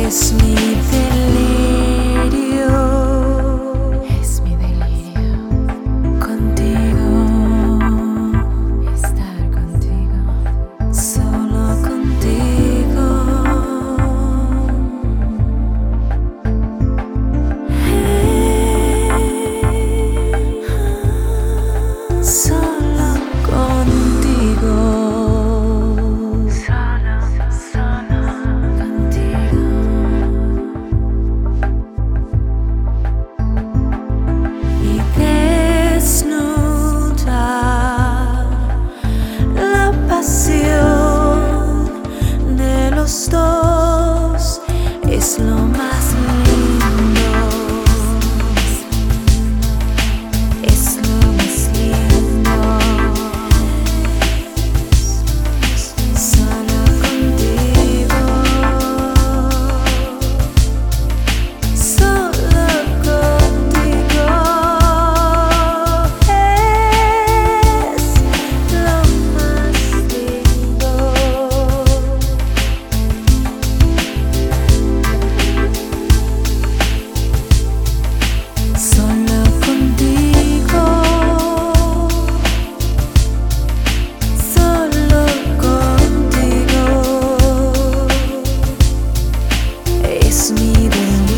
Es mi delirio, Es mi delirio contigo, estar contigo. solo contigo. Solo contigo. Solo contigo. Y desnuda la pasión de los dos es lo más lindo, es lo más lindo. Solo contigo, solo contigo es lo más lindo. Solo contigo, solo contigo es mi delirio.